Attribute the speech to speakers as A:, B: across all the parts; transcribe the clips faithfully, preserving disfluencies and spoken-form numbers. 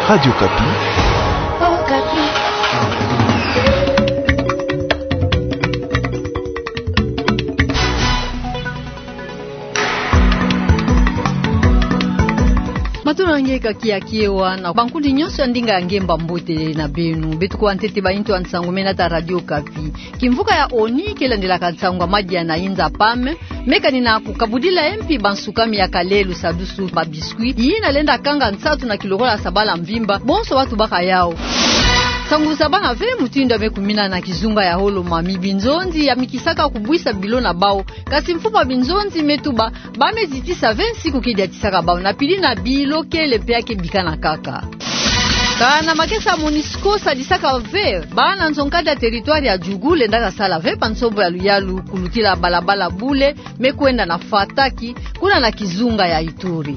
A: Radio Kapi.
B: Oh, Kapi. Matuna ngeka kia kiewa na bankundi nyonso ndinga ya ngemba mbote na benu betu kwa ntete ba into ansangumena ta Radio Kapi kimvuka ya oni kela ndela katsangwa madia na inza pame meka nina kukabudila M P bansukami ya kalelu sadusu ba biskuit yina lenda kanga nsatu na kilorola sabala mvimba bonso watu baka yao sangu sabana ve mutinda mekumina na kizunga ya holo mami binzonzi ya mikisaka kubwisa bilo na bao kasi mfupa binzonzi metuba bame zitisa vingt kukidi atisaka bao na pili na bilo kele peake bikana kaka kana makesa Monisco sadisaka ve bana nzonkada territoire ya Jugule ndaka sala ve pansombo ya Luyalu kulutila balabala bule mekwenda na Fataki kuna na kizunga ya Ituri.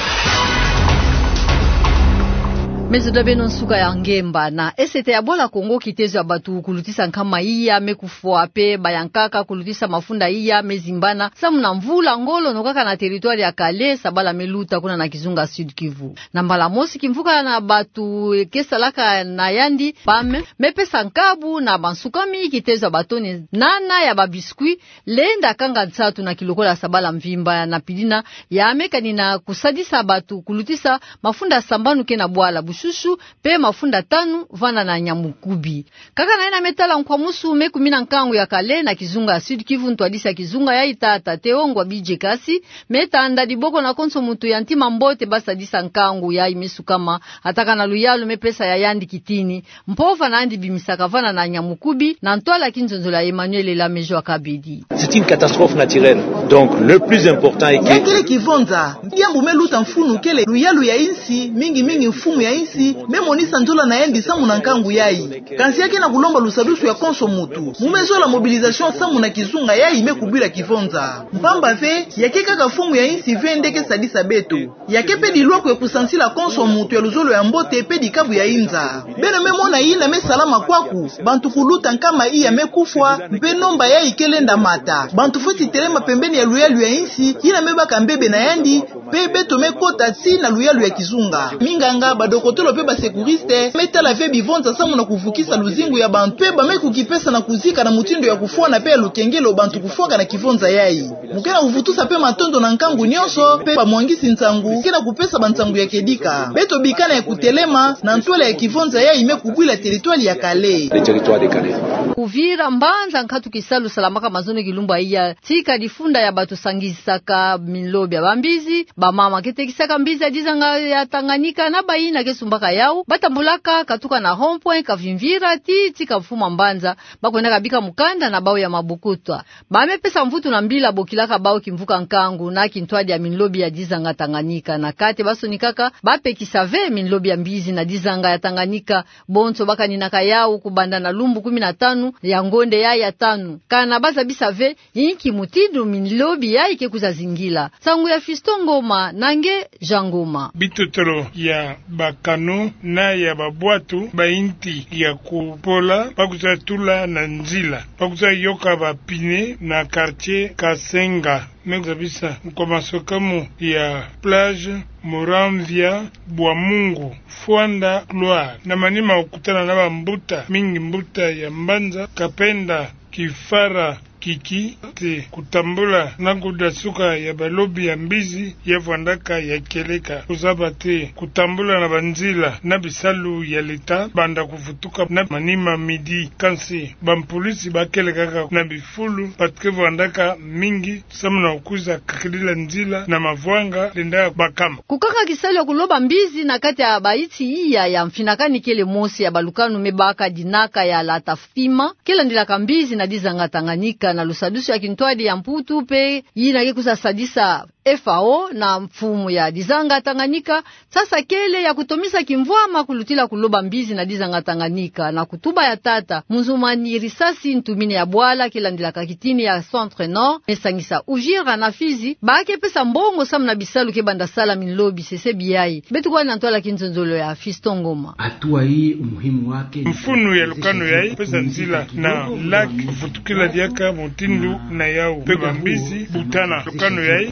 B: Mezoda beno suka ya ngemba na esete ya bola Kongo kitezo ya batu kulutisa nkama iya mekufua pe bayankaka kulutisa mafunda iya mezimbana samu na mvula ngolo nokaka na territoire ya Kale sabala meluta kuna na kizunga Sud Kivu na mbala mosi kimvuka na batu kesalaka na yandi pame mepesa nkabu na bansukami kitezo ya batoni nana ya babiskuit lenda kanga nsatu na kilokola sabala mvimba na pidina ya amekani na kusadisa batu kulutisa mafunda sambanu ke na bwala shushu pe mafunda tanu vana na nyamukubi kaka na ina metala nkwa musu mekumina nkangu ya Kale na kizunga Sud Kivu ntwadisa kizunga ya itata teongwa bije kasi meta anda diboko na konso mutu ya ntima mbote basa disa nkangu ya imesu kama ataka na Luyalu mepesa ya yandi kitini mpova na andi bimisaka vana na nyamukubi na ntwala kinzonzola Emmanuel la mejo akabedi.
C: C'est une catastrophe naturelle donc le plus important est que
D: kile kivonza yambu meluta mfunu kele Luyalu ya insi mingi mingi mfumu ya insi memonisa nzola na yendi samu na nkangu yai kansi yake na kulomba lusadusu ya konso mutu mumezo la mobilisation samu na kizunga yai mekubila kivonza mpamba ve yake kaka fumu ya insi ve ndeke sadisa beto yake pe dilwako ya kusansila konso mutu ya luzolo ya mbote pe dikabu ya inza beno memona ina mesalama kwaku bantu kuluta nkama iya mekufwa mpe nomba yai kelenda mata bantu foti telema pembeni ya Luyalu ya insi ina mebaka mbebe na yandi pe beto mekota si na Luyalu ya kizunga minganga badokotolo pe ba sekuriste metala ve bivonza samu na kuvukisa luzingu ya bantu pe bameku kipesa na kuzika na mutindo ya kufua na pe ya lukengelo bantu kufoka na kivonza yai mukena uvutusa pe matondo na nkangu nyonso pe ba mwangisi ntangu kena kupesa bantangu ya kedika beto bikana ya kutelema na ntwala ya kivonza yai mekubwila territoire ya Kale
C: le territoire de Kale
B: Uvira mbanza nkatu kisalu salamaka mazone kilumba iya tika difunda ya batu sangisaka milobi ya bambizi ba mama ketekisaka mbizi ya dizanga ya Tanganyika na baina kesumbaka yao batambulaka katuka na rond-point kavimvira ti tika mfuma mbanza bakwenda kabika mukanda na bao ya mabukutwa bamepesa mvutu na mbila bokilaka bao kimvuka nkangu na kintwadi ya milobi ya dizanga Tanganyika na kate basoni kaka bapekisa ve milobi ya mbizi na dizanga ya Tanganyika bonso baka ninaka yao kubanda na lumbu kumi na tano ya ngonde ya ya tano kana baza bisave yinki mutindu milobi ya ike kuzazingila sangu ya Fiston Ngoma nange Jangoma
E: bitotoro ya bakano na ya babwatu bainti ya kupola bakuzatula na nzila bakuza yoka bapine na quartier Kasenga mekuzabisa mkomasokamu ya plage Moramvia Bwamungu Fuanda Gloire na manima ukutana na mbuta mingi mbuta ya Mbanza Kapenda Kifara Kiki te kutambula na kudasuka ya balobi ya mbizi ya vandaka ya keleka kuzaba te kutambula na banzila na bisalu ya leta banda kufutuka na manima midi kansi bampolisi bakeleka na bifulu patke vandaka mingi samu na ukuza kakilila nzila na mavwanga lenda bakama
B: kukaka kisalu ya kuloba mbizi na kati ya baiti iya ya mfinakani kele mosi ya balukanu mebaka dinaka ya latafima kila ndila kambizi na dizanga Tanganyika na lusadusu ya kintwadi ya mputu pe yina kekusa sadisa F A O na mfumu ya dizanga Tanganyika sasa kele ya kutomisa kimvwama kulutila kuloba mbizi na dizanga Tanganyika na kutuba ya tata muzumani risasi ntumine ya bwala kila ndila kakitini ya Centre Nord mesangisa Ujira na Fizi baake pesa mbongo samu na bisalu ke banda sala minlobi sese biyai betu kwa nantola kinzonzolo ya Fiston Ngoma
F: hatua hii umuhimu wake
E: mfunu ya lukano yai pesa nzila na laki kufutukila diaka mutindu na yao peba mbizi butana lukano yai kuzaka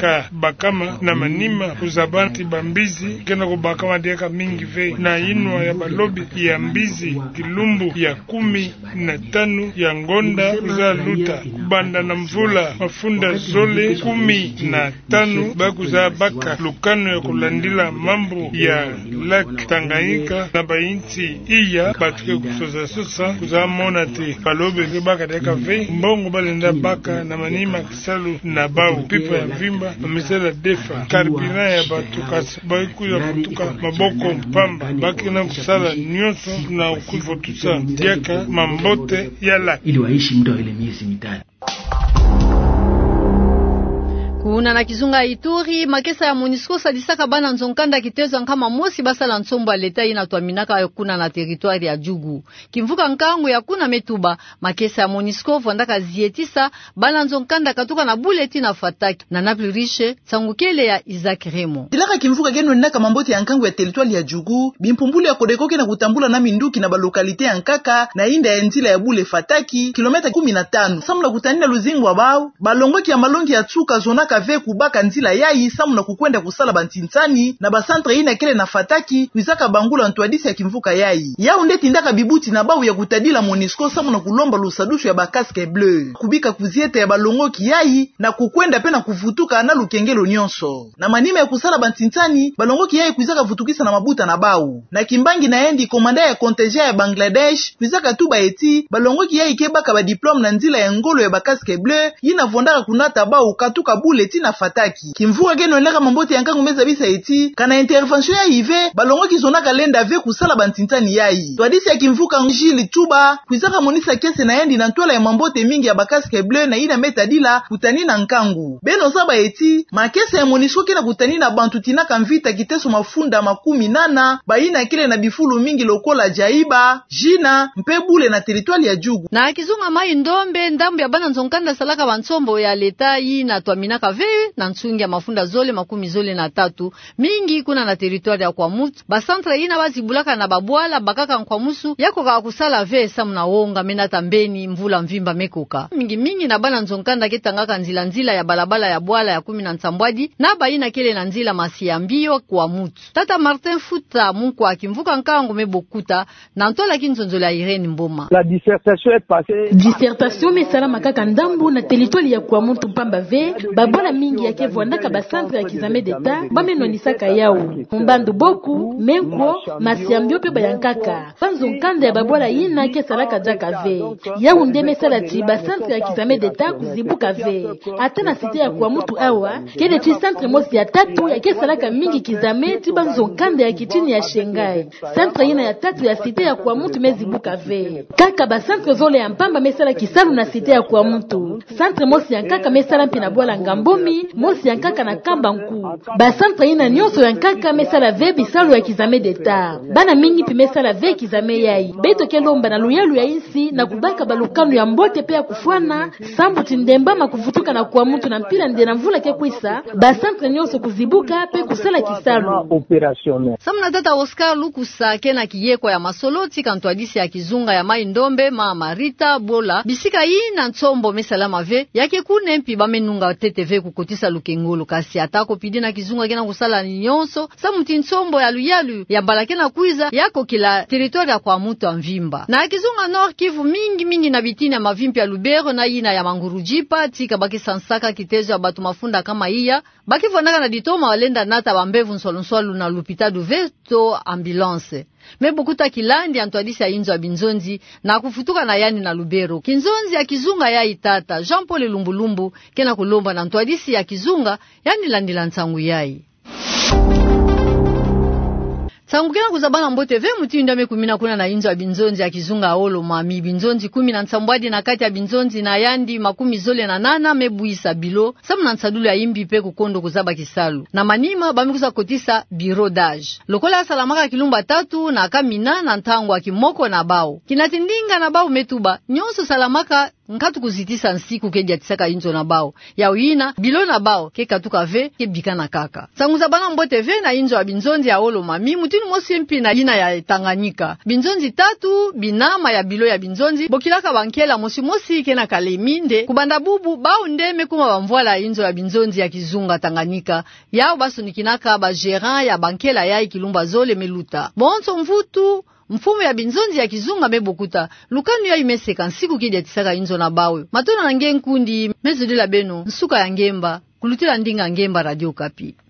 E: diaka bakama na manima kuzabanti bambizi kena kubakama diaka mingi ve na inwa ya balobi ya mbizi kilumbu ya kumi na tano ya ngonda kuza luta kubanda na mvula mafunda zole kumi na tano bakuza baka lukano ya kulandila mambo ya lak Tanganyika na bainti iya batuke kusoza sosa kuza mona te balobi ke baka diaka ve mbongo balenda baka na manima kisalu na bau pipa ya vimba misela defa karbina ya batukasa baikuya kutuka maboko mpamba bakina kusala nyonso na ukufotusa diaka mambote ya lak
F: ili waishi muda wa ile miezi mitatu.
B: Kuna na Kizunga Ituri, makesa ya MONUSCO sadisaka bana nzonkanda kitezo nkama mosi basa la nsombo leta ina tuaminaka ya kuna na territoire ya Jugu. Kimvuka nkangu ya kuna metuba, makesa ya MONUSCO vondaka zietisa bana nzonkanda katuka na buleti na fataki. Na napli riche, tsangukele ya Isaac Remo.
D: Tilaka kimvuka geno naka mambote ya nkangu ya territoire ya Jugu, bimpumbulu ya kodekoke na kutambula na minduki na balokalite ya nkaka na inda ya nzila ya bule fataki, kilometa kumi na tano. Samula kutanina luzingu wa bao, balongoki ya malongi ya tsuka zonaka ve kubaka nzila yayi samu na kukwenda kusala bantinsani na basantre ina kele na fataki kwizaka bangula ntwadisi ya kimvuka yayi yao ndeti ndaka bibuti na bau ya kutadila MONUSCO samu na kulomba lusadushu ya bakaske bleu kubika kuzieta ya balongoki yayi na kukwenda pena kuvutuka na lukengelo nyonso na manime ya kusala bantinsani balongoki yayi kwizaka vutukisa na mabuta na bau na kimbangi na endi komanda ya konteja ya Bangladesh kwizaka tuba eti balongoki yayi kebaka ba diplome na nzila ya ngolo ya bakaske bleu yina vondaka kunata bau katuka buleti na fataki kimvuka geno naka mambote yankangu meza bisa eti kana intervention ya ive balongo kizonaka lenda ve kusala bantintani yayi twadisi ya kimvuka njili tuba kwizaka monisa kese na yendi na ntola ya mambote mingi ya bakaske bleu na ina metadila kutani na nkangu beno saba eti makese ya MONUSCO kena kutani na bantu tinaka mvita kiteso mafunda makumi nana baina kile na bifulu mingi lokola jaiba jina mpebule na territoire ya Jugu
B: na Kizunga mai ndombe ndambu ya bana nzonkanda salaka bansombo ya leta yi na tuaminaka ve na nsungi ya mafunda zole makumi zole na tatu mingi kuna na territoire ya Kwamutu basantre ina bazibulaka na babwala bakaka nkwamusu yako ka kusala ve samu na wonga mena tambeni mvula mvimba mekoka mingi mingi na bana nzonkanda ketangaka nzila nzila ya balabala ya bwala ya kumi na nsambwadi na baina kele na nzila masiambio Kwamutu tata Martin Futa mungu akimvuka nkangu mebokuta na ntola kinzonzola Irene Mboma
A: la dissertation est passée
G: dissertation mesala makaka ndambu na territoire ya Kwamutu pamba ve babwala mingi yake vwandaka basantre ya kizame d'etat bamenonisaka yao mbandu boku menkwo masiambio pe bayankaka panzo nkanda ya babwala yina ke salaka jaka ve yao ndeme salati basantre ya kizame d'etat kuzibuka ve atana site ya Kwamutu awa kele ti centre mosi ya tatu yake salaka mingi kizame ti banzo nkanda ya kitini ya Shengai centre yina ya tatu ya site ya Kwamutu mezibuka ve kaka basantre zole ya mpamba mesala kisalu na site ya Kwamutu centre mosi ya nkaka mesala mpina bwala ngambomi mosi ya nkaka na kamba nku basantre ina nyonso ya nkaka mesala ve bisalu ya kizame d'etat bana mingi pi mesala ve kizame yayi beto kelomba na luyalu ya insi na kubaka balukano ya mbote pe ya kufwana sambu tindemba makuvutuka na Kwamutu na mpila nde na mvula ke kwisa basantre nyonso kuzibuka pe kusala kisalu
A: opérationnel
B: samna tata Oscar Lukusa kena kiyeko ya masoloti kantwadisi ya Kizunga ya mai ndombe ma Marita bola bisika yi na ntsombo mesala mave yake kunempi bamenunga tete ve kukotisa lukengolo kasi atako pidi na Kizunga kena kusala nyonso samuti ntsombo ya luyalu ya balake na kuiza yako kila territoire ya Kwamutu mvimba na Kizunga Nord Kivu mingi mingi na bitina mavimpi ya Lubero na ina ya Mangurujipa tika baki sansaka kitezo ya batu mafunda kama iya baki vondaka na ditoma walenda nata bambevu nsolonsolu na lupita du veto ambulance mebukuta kilandi antwadisi ya inzo ya Binzonzi na kufutuka na yani na Lubero Kinzonzi ya Kizunga ya itata Jean Paul Lumbulumbu kena kulomba na antwadisi ya Kizunga yani landila nsangu yai Sangukena kuzabana mbote ve muti ndame kumina kuna na inzo ya Binzonzi ya Kizunga aolo mami Binzonzi kumi na nsambwadi na kati ya Binzonzi na yandi makumi zole na nana mebuisa bilo samu na nsadulu ya imbi pe kukondo kuzaba kisalu na manima bamikuza kotisa biro dage lokola salamaka kilumba tatu na kamina na ntangu wa kimoko na bao kinatindinga na bao metuba nyonso salamaka nkatu kuzitisa nsiku kedia tisaka inzo na bao ya uina bilo na bao ke katuka ve ke bikana kaka sanguza bana mbote ve na inzo ya binzonzi ya olo mami mutini mosi mpi na ina ya Tanganyika binzonzi tatu binama ya bilo ya binzonzi bokilaka bankela mosi mosi ke na kaleminde kubanda bubu bao ndeme kuma bamvoala inzo ya binzonzi ya kizunga Tanganyika yao basunikinaka ba gérant ya bankela ya ikilumba zole meluta bonso mvutu mfumo ya binzonzi ya kizunga mebokuta lukanu ya imeseka nsiku kidi atisaka inzo na bawe matona na nge nkundi mezudila beno nsuka ya ngemba kulutila ndinga ngemba Radio Kapi.